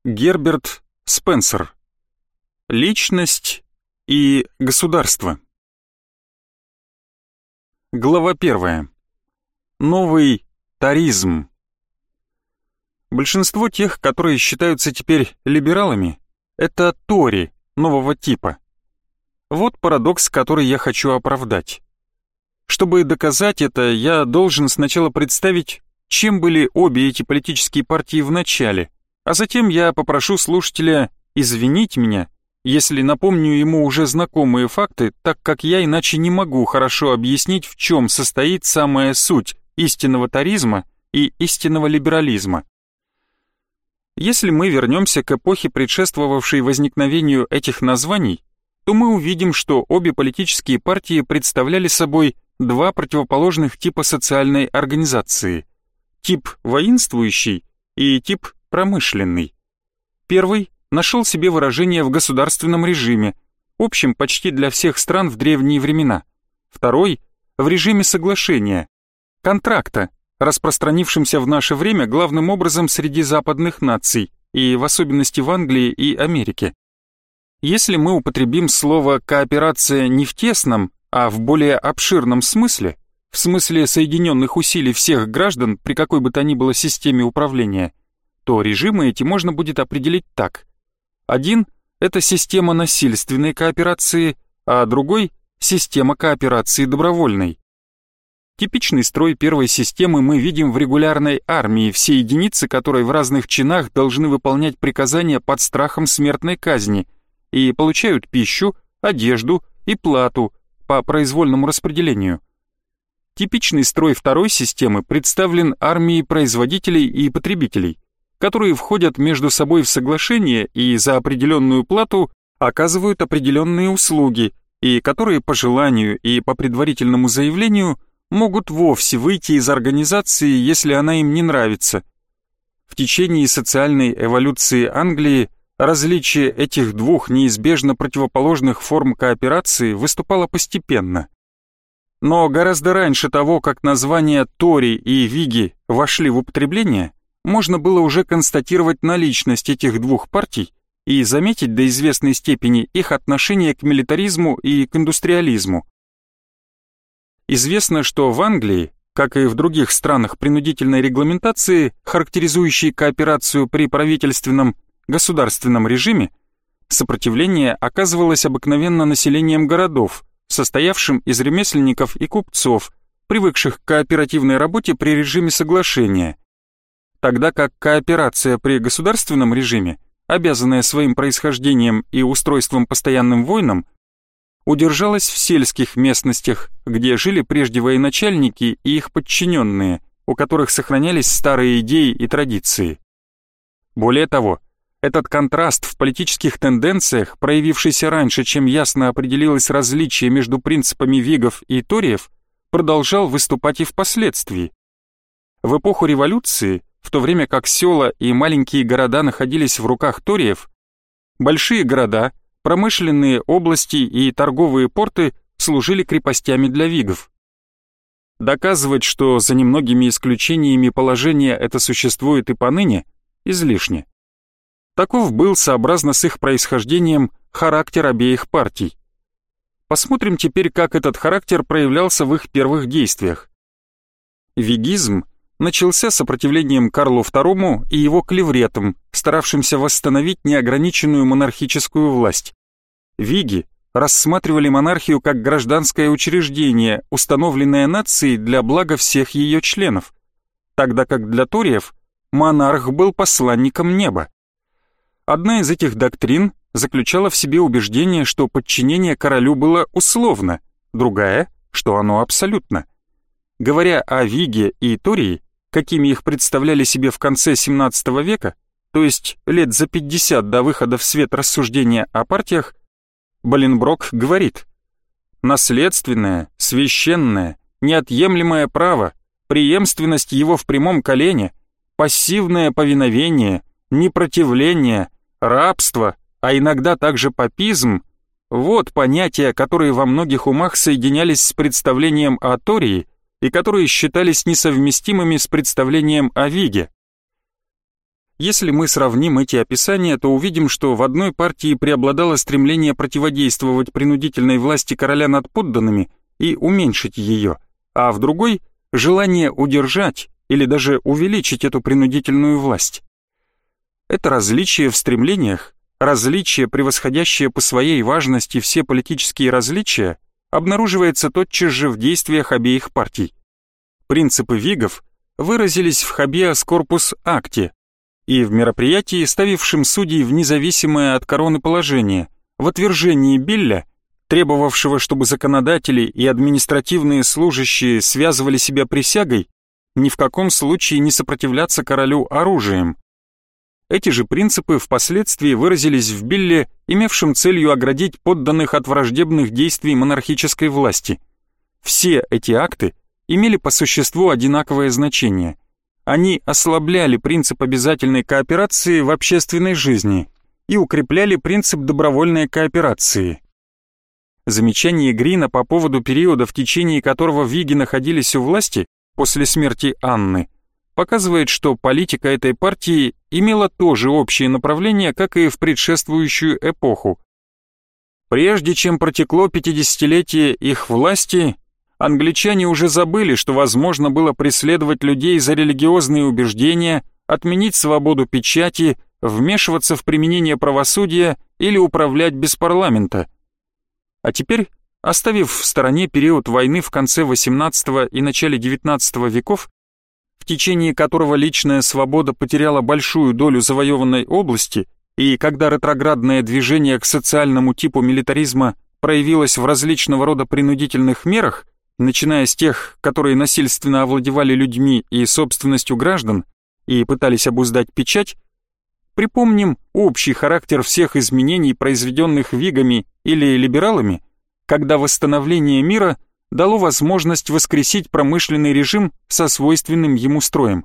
Герберт Спенсер. Личность и государство. Глава 1. Новый таризм. Большинство тех, которые считаются теперь либералами, это тори нового типа. Вот парадокс, который я хочу оправдать. Чтобы доказать это, я должен сначала представить, чем были обе эти политические партии в начале, а затем я попрошу слушателя извинить меня, если напомню ему уже знакомые факты, так как я иначе не могу хорошо объяснить, в чем состоит самая суть истинного таризма и истинного либерализма. Если мы вернемся к эпохе, предшествовавшей возникновению этих названий, то мы увидим, что обе политические партии представляли собой два противоположных типа социальной организации. Тип воинствующий и тип промышленный. Первый нашел себе выражение в государственном режиме, общем почти для всех стран в древние времена. Второй — в режиме соглашения, контракта, распространившемся в наше время главным образом среди западных наций, и в особенности в Англии и Америке. Если мы употребим слово «кооперация» не в тесном, а в более обширном смысле, в смысле соединенных усилий всех граждан при какой бы то ни было системе управления, то режимы эти можно будет определить так. Один — это система насильственной кооперации, а другой — система кооперации добровольной. Типичный строй первой системы мы видим в регулярной армии, все единицы которой в разных чинах должны выполнять приказания под страхом смертной казни и получают пищу, одежду и плату по произвольному распределению. Типичный строй второй системы представлен армией производителей и потребителей, которые входят между собой в соглашение и за определенную плату оказывают определенные услуги, и которые по желанию и по предварительному заявлению могут вовсе выйти из организации, если она им не нравится. В течение социальной эволюции Англии различие этих двух неизбежно противоположных форм кооперации выступало постепенно. Но гораздо раньше того, как названия Тори и Виги вошли в употребление, можно было уже констатировать наличность этих двух партий и заметить до известной степени их отношение к милитаризму и к индустриализму. Известно, что в Англии, как и в других странах принудительной регламентации, характеризующей кооперацию при правительственном государственном режиме, сопротивление оказывалось обыкновенно населением городов, состоявшим из ремесленников и купцов, привыкших к кооперативной работе при режиме соглашения, тогда как кооперация при государственном режиме, обязанная своим происхождением и устройством постоянным войнам, удержалась в сельских местностях, где жили прежде военачальники и их подчиненные, у которых сохранялись старые идеи и традиции. Более того, этот контраст в политических тенденциях, проявившийся раньше, чем ясно определилось различие между принципами вигов и ториев, продолжал выступать и впоследствии. В эпоху революции, в то время как села и маленькие города находились в руках ториев, большие города, промышленные области и торговые порты служили крепостями для вигов. Доказывать, что за немногими исключениями положения это существует и поныне, излишне. Таков был, сообразно с их происхождением, характер обеих партий. Посмотрим теперь, как этот характер проявлялся в их первых действиях. Вигизм начался сопротивлением Карлу II и его клевретам, старавшимся восстановить неограниченную монархическую власть. Виги рассматривали монархию как гражданское учреждение, установленное нацией для блага всех ее членов, тогда как для ториев монарх был посланником неба. Одна из этих доктрин заключала в себе убеждение, что подчинение королю было условно, другая, что оно абсолютно. Говоря о Виге и Тории, какими их представляли себе в конце XVII века, то есть лет за 50 до выхода в свет рассуждения о партиях, Боленброк говорит: «Наследственное, священное, неотъемлемое право, преемственность его в прямом колене, пассивное повиновение, непротивление, рабство, а иногда также папизм — вот понятия, которые во многих умах соединялись с представлением о Тории и которые считались несовместимыми с представлением о Виге. Если мы сравним эти описания, то увидим, что в одной партии преобладало стремление противодействовать принудительной власти короля над подданными и уменьшить ее, а в другой – желание удержать или даже увеличить эту принудительную власть. Это различие в стремлениях, различие, превосходящее по своей важности все политические различия, обнаруживается тотчас же в действиях обеих партий. Принципы вигов выразились в Habeas Corpus Акте и в мероприятии, ставившем судей в независимое от короны положение, в отвержении Билля, требовавшего, чтобы законодатели и административные служащие связывали себя присягой, ни в каком случае не сопротивляться королю оружием. Эти же принципы впоследствии выразились в Билле, имевшем целью оградить подданных от враждебных действий монархической власти. Все эти акты имели по существу одинаковое значение. Они ослабляли принцип обязательной кооперации в общественной жизни и укрепляли принцип добровольной кооперации. Замечание Грина по поводу периода, в течение которого виги находились у власти после смерти Анны, показывает, что политика этой партии имела то же общее направление, как и в предшествующую эпоху. Прежде чем протекло 50-летие их власти, англичане уже забыли, что возможно было преследовать людей за религиозные убеждения, отменить свободу печати, вмешиваться в применение правосудия или управлять без парламента. А теперь, оставив в стороне период войны в конце XVIII и начале XIX веков, в течение которого личная свобода потеряла большую долю завоеванной области, и когда ретроградное движение к социальному типу милитаризма проявилось в различного рода принудительных мерах, начиная с тех, которые насильственно овладевали людьми и собственностью граждан и пытались обуздать печать, припомним общий характер всех изменений, произведенных вигами или либералами, когда восстановление мира дало возможность воскресить промышленный режим со свойственным ему строем.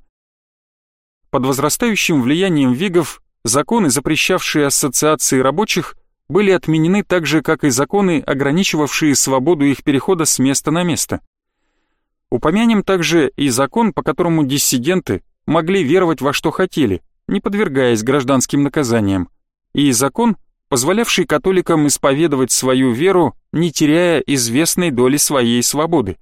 Под возрастающим влиянием вигов законы, запрещавшие ассоциации рабочих, были отменены так же, как и законы, ограничивавшие свободу их перехода с места на место. Упомянем также и закон, по которому диссиденты могли веровать во что хотели, не подвергаясь гражданским наказаниям, и закон, позволявший католикам исповедовать свою веру, не теряя известной доли своей свободы.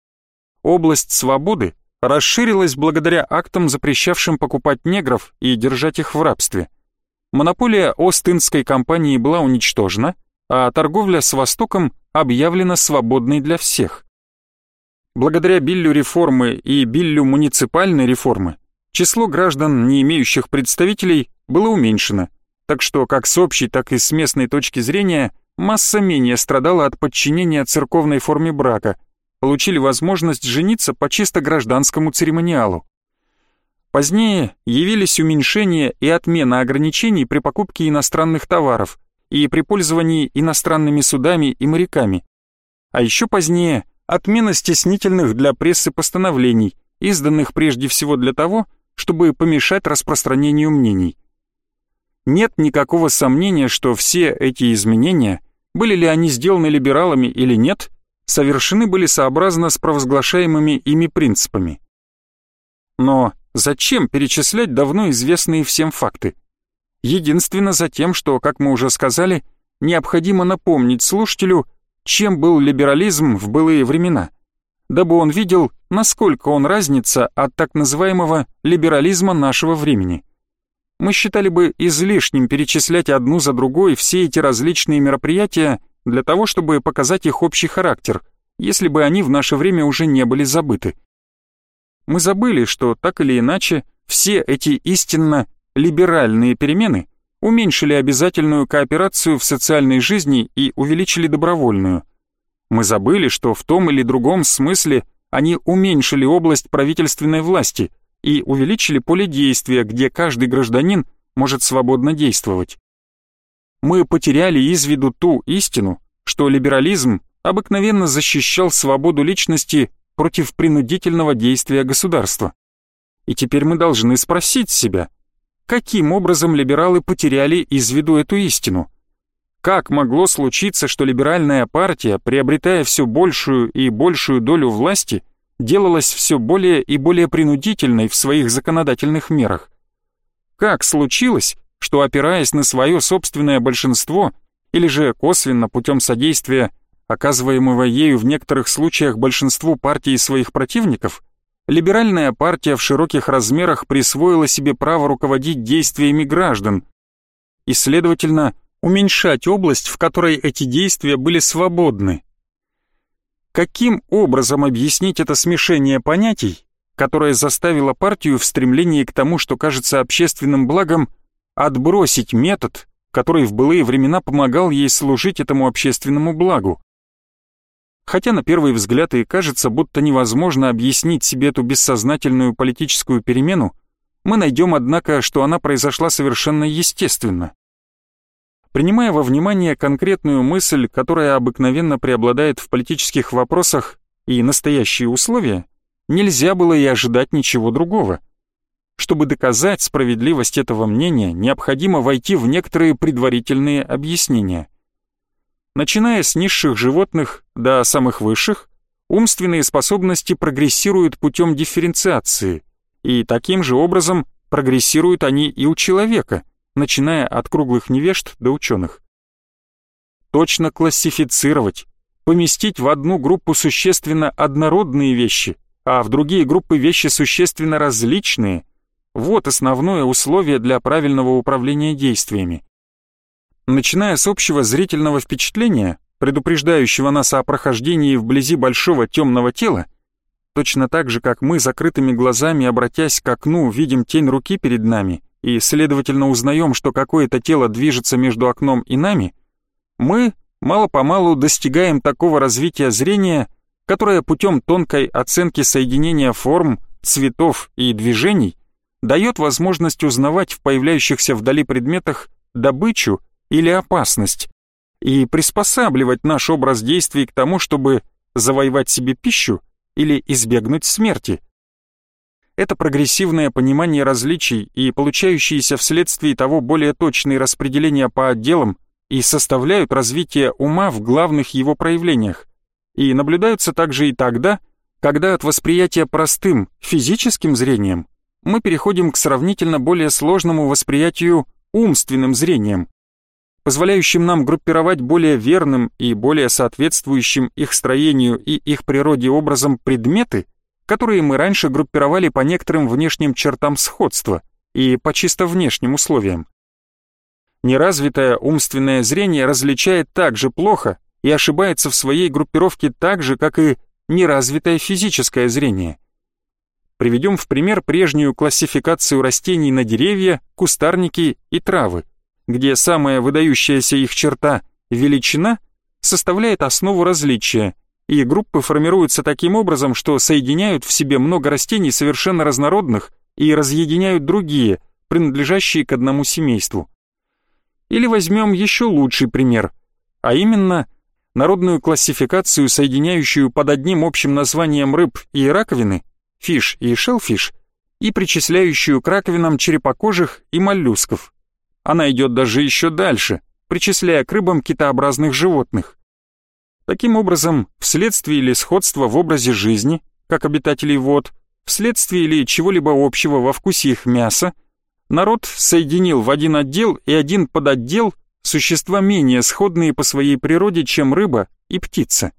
Область свободы расширилась благодаря актам, запрещавшим покупать негров и держать их в рабстве. Монополия Ост-Индской компании была уничтожена, а торговля с Востоком объявлена свободной для всех. Благодаря Биллю реформы и Биллю муниципальной реформы число граждан, не имеющих представителей, было уменьшено, так что как с общей, так и с местной точки зрения масса менее страдала от подчинения церковной форме брака, получили возможность жениться по чисто гражданскому церемониалу. Позднее явились уменьшение и отмена ограничений при покупке иностранных товаров и при пользовании иностранными судами и моряками. А еще позднее отмена стеснительных для прессы постановлений, изданных прежде всего для того, чтобы помешать распространению мнений. Нет никакого сомнения, что все эти изменения, были ли они сделаны либералами или нет, совершены были сообразно с провозглашаемыми ими принципами. Но зачем перечислять давно известные всем факты? Единственно за тем, что, как мы уже сказали, необходимо напомнить слушателю, чем был либерализм в былые времена, дабы он видел, насколько он разнится от так называемого либерализма нашего времени. Мы считали бы излишним перечислять одну за другой все эти различные мероприятия для того, чтобы показать их общий характер, если бы они в наше время уже не были забыты. Мы забыли, что так или иначе все эти истинно либеральные перемены уменьшили обязательную кооперацию в социальной жизни и увеличили добровольную. Мы забыли, что в том или другом смысле они уменьшили область правительственной власти и увеличили поле действия, где каждый гражданин может свободно действовать. Мы потеряли из виду ту истину, что либерализм обыкновенно защищал свободу личности против принудительного действия государства. И теперь мы должны спросить себя, каким образом либералы потеряли из виду эту истину? Как могло случиться, что либеральная партия, приобретая все большую и большую долю власти, делалась все более и более принудительной в своих законодательных мерах? как случилось, что, опираясь на свое собственное большинство или же косвенно путем содействия, оказываемого ею в некоторых случаях большинству партий своих противников, либеральная партия в широких размерах присвоила себе право руководить действиями граждан и, следовательно, уменьшать область, в которой эти действия были свободны. Каким образом объяснить это смешение понятий, которое заставило партию в стремлении к тому, что кажется общественным благом, отбросить метод, который в былые времена помогал ей служить этому общественному благу? Хотя на первый взгляд и кажется, будто невозможно объяснить себе эту бессознательную политическую перемену, мы найдем, однако, что она произошла совершенно естественно. Принимая во внимание конкретную мысль, которая обыкновенно преобладает в политических вопросах, и настоящие условия, нельзя было и ожидать ничего другого. Чтобы доказать справедливость этого мнения, необходимо войти в некоторые предварительные объяснения. Начиная с низших животных до самых высших, умственные способности прогрессируют путем дифференциации, и таким же образом прогрессируют они и у человека, начиная от круглых невежд до ученых. Точно классифицировать, поместить в одну группу существенно однородные вещи, а в другие группы вещи существенно различные – вот основное условие для правильного управления действиями. Начиная с общего зрительного впечатления, предупреждающего нас о прохождении вблизи большого темного тела, точно так же, как мы закрытыми глазами, обратясь к окну, видим тень руки перед нами и, следовательно, узнаем, что какое-то тело движется между окном и нами, мы мало-помалу достигаем такого развития зрения, которое путем тонкой оценки соединения форм, цветов и движений дает возможность узнавать в появляющихся вдали предметах добычу или опасность и приспосабливать наш образ действий к тому, чтобы завоевать себе пищу или избегнуть смерти. Это прогрессивное понимание различий и получающиеся вследствие того более точные распределения по отделам и составляют развитие ума в главных его проявлениях, и наблюдаются также и тогда, когда от восприятия простым физическим зрением мы переходим к сравнительно более сложному восприятию умственным зрением, позволяющим нам группировать более верным и более соответствующим их строению и их природе образом предметы, которые мы раньше группировали по некоторым внешним чертам сходства и по чисто внешним условиям. Неразвитое умственное зрение различает так же плохо и ошибается в своей группировке так же, как и неразвитое физическое зрение. Приведем в пример прежнюю классификацию растений на деревья, кустарники и травы, где самая выдающаяся их черта – величина – составляет основу различия, и группы формируются таким образом, что соединяют в себе много растений совершенно разнородных и разъединяют другие, принадлежащие к одному семейству. Или возьмем еще лучший пример, а именно народную классификацию, соединяющую под одним общим названием рыб и раковины, фиш и шелфиш, и причисляющую к раковинам черепокожих и моллюсков. Она идет даже еще дальше, причисляя к рыбам китообразных животных. Таким образом, вследствие или сходства в образе жизни, как обитателей вод, вследствие или чего-либо общего во вкусе их мяса, народ соединил в один отдел и один подотдел существа менее сходные по своей природе, чем рыба и птица.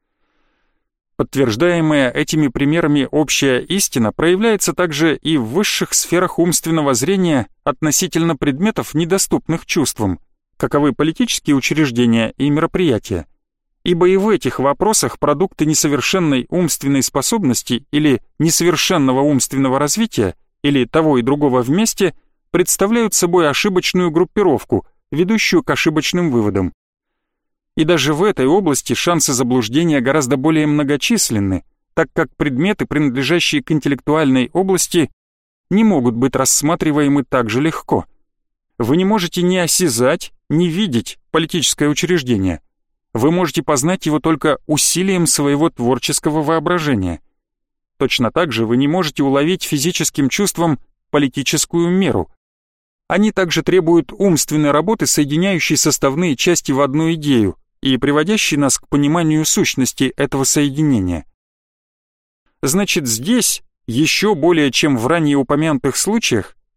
Подтверждаемая этими примерами общая истина проявляется также и в высших сферах умственного зрения относительно предметов, недоступных чувствам, каковы политические учреждения и мероприятия. Ибо и в этих вопросах продукты несовершенной умственной способности или несовершенного умственного развития, или того и другого вместе, представляют собой ошибочную группировку, ведущую к ошибочным выводам. И даже в этой области шансы заблуждения гораздо более многочисленны, так как предметы, принадлежащие к интеллектуальной области, не могут быть рассматриваемы так же легко. Вы не можете ни осязать, ни видеть политическое учреждение. Вы можете познать его только усилием своего творческого воображения. Точно так же вы не можете уловить физическим чувством политическую меру. Они также требуют умственной работы, соединяющей составные части в одну идею и приводящей нас к пониманию сущности этого соединения. Значит, здесь, еще более чем в ранее упомянутых случаях,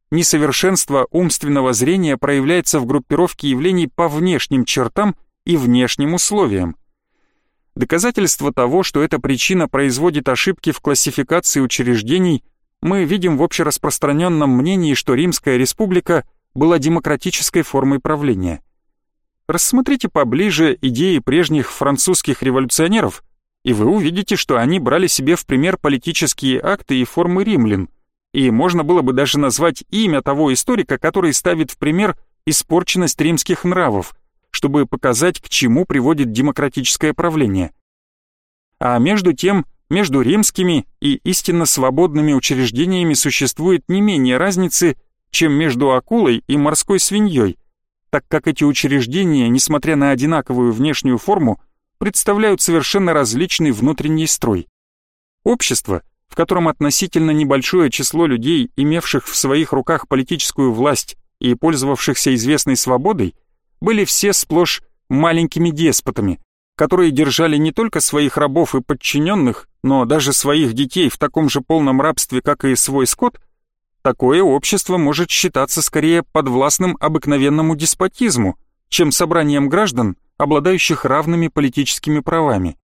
несовершенство умственного зрения проявляется в группировке явлений по внешним чертам и внешним условиям. Доказательство того, что эта причина производит ошибки в классификации учреждений, мы видим в общераспространенном мнении, что Римская республика была демократической формой правления. Рассмотрите поближе идеи прежних французских революционеров, и вы увидите, что они брали себе в пример политические акты и формы римлян, и можно было бы даже назвать имя того историка, который ставит в пример испорченность римских нравов, чтобы показать, к чему приводит демократическое правление. А между тем, между римскими и истинно свободными учреждениями существует не менее разницы, чем между акулой и морской свиньей, так как эти учреждения, несмотря на одинаковую внешнюю форму, представляют совершенно различный внутренний строй. Общество, в котором относительно небольшое число людей, имевших в своих руках политическую власть и пользовавшихся известной свободой, были все сплошь маленькими деспотами, которые держали не только своих рабов и подчиненных, но даже своих детей в таком же полном рабстве, как и свой скот, такое общество может считаться скорее подвластным обыкновенному деспотизму, чем собранием граждан, обладающих равными политическими правами.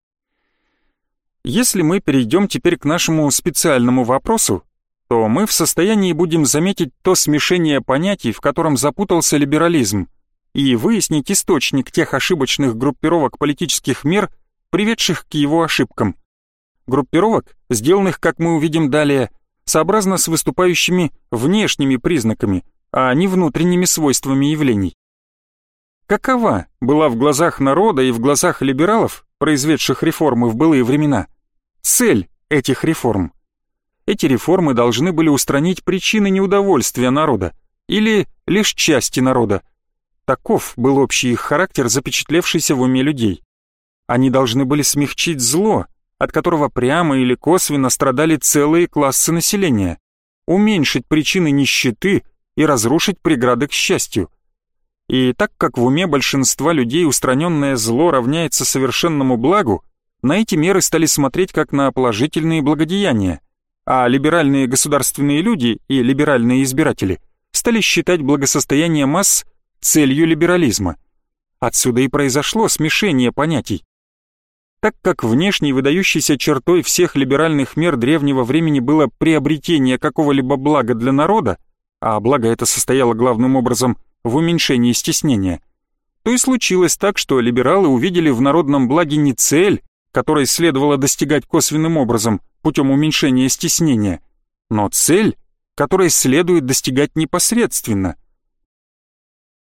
Если мы перейдем теперь к нашему специальному вопросу, то мы в состоянии будем заметить то смешение понятий, в котором запутался либерализм, и выяснить источник тех ошибочных группировок политических мер, приведших к его ошибкам. Группировок, сделанных, как мы увидим далее, сообразно с выступающими внешними признаками, а не внутренними свойствами явлений. Какова была в глазах народа и в глазах либералов, произведших реформы в былые времена, цель этих реформ? Эти реформы должны были устранить причины неудовольствия народа или лишь части народа. Таков был общий их характер, запечатлевшийся в уме людей. Они должны были смягчить зло, от которого прямо или косвенно страдали целые классы населения, уменьшить причины нищеты и разрушить преграды к счастью. И так как в уме большинства людей устраненное зло равняется совершенному благу, на эти меры стали смотреть как на положительные благодеяния, а либеральные государственные люди и либеральные избиратели стали считать благосостояние масс целью либерализма. Отсюда и произошло смешение понятий. Так как внешней выдающейся чертой всех либеральных мер древнего времени было приобретение какого-либо блага для народа, а благо это состояло главным образом в уменьшении стеснения, то и случилось так, что либералы увидели в народном благе не цель, которой следовало достигать косвенным образом путем уменьшения стеснения, но цель, которой следует достигать непосредственно,